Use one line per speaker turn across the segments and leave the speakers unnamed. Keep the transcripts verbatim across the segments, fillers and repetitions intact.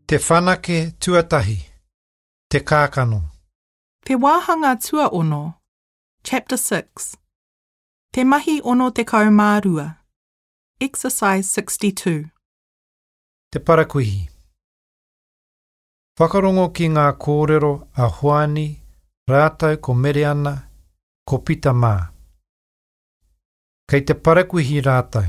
Te whanake tuatahi, te kākano.
Te wāhanga tua ono. Chapter six. Te mahi ono te kaumārua. Exercise sixty-two.
Te parakuihi. Whakarongo ki ngā kōrero a hoani, rātau ko mere ana, ko pita mā. Kei te parakuihi rātau.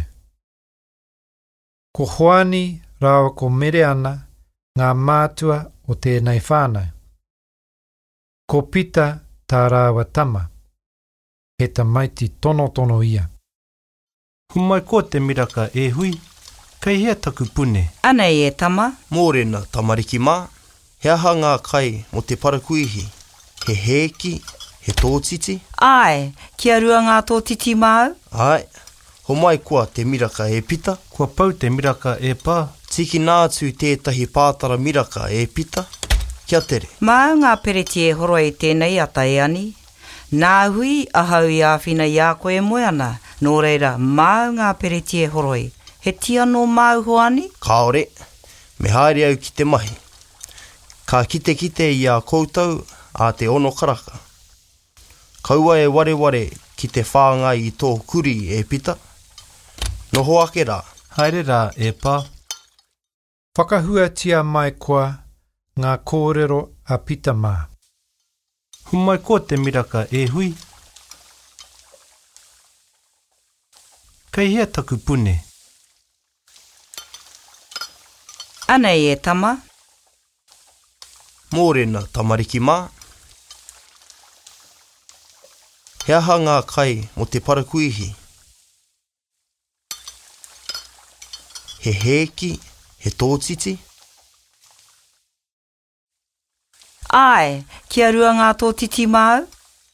Ko hoani rāua ko mere ana, ngā mātua o tēnei whānau. Ko pita tā rāua tama. He ta maiti tono tono ia.
Humai ko te miraka e hui, kei hea taku pune.
Anei e tama.
Mōrena tamariki mā, he aha ngā kai mo te parakuihi, he hēki, he tōtiti.
Ai, kia rua ngā tōtiti māu?
Ai, ho mai kua te miraka e pita.
Kua pau te miraka e pā.
Tiki nātu tētahi pātara miraka e pita. Kia tere.
Māu ngā pereti e horo e tēnei ata e ani. Nā hui ahau i āwhina i a koe moana, nō reira māu ngā pereti e horoi. He tia no māu hoani?
Kāore, me haere au ki te mahi. Ka kite kite i a koutou a te ono karaka. Kaua e ware ware ki te whāngai i tō kuri e pita. Noho ake rā.
Haere rā e pā.
Whakahua tia mai koa ngā kōrero a pita mā.
Humai ko te miraka e hui. Kei hea taku pune.
Anei e tama.
Mōrena tamariki mā. He aha ngā kai mo te parakuihi. He hēki, he tōtiti.
Ai, kia rua ngā tōtiti māu?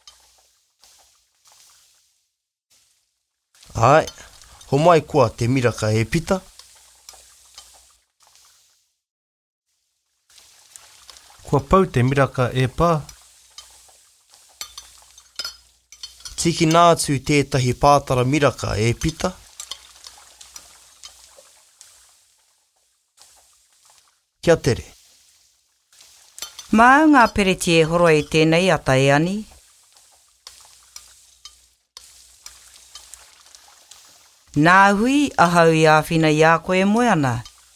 Ai, ho mai kua te miraka e pita.
Kua pau te miraka e pā.
Tiki nātu tētahi pātara miraka e pita. Kia tere.
Māu ngā pereti e horo e tēnei ata e ani. Nā hui ahau i āwhina i a koe moana.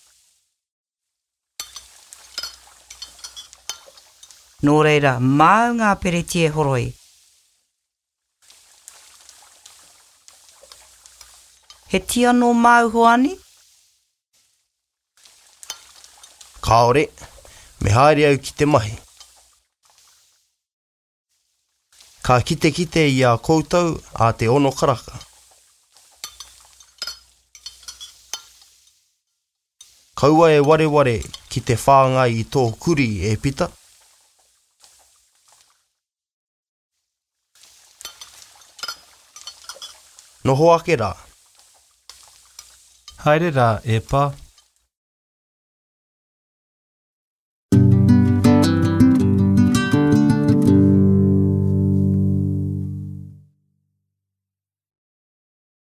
Nō reira māu ngā pereti e horoi. He tia no māu hoani?
Kāore, me haere au ki te mahi. Ka kite kite i a koutou a te ono karaka. Kaua e ware ware ki te whāngai i tō kuri e pita. Noho ake rā.
Haere rā e pā.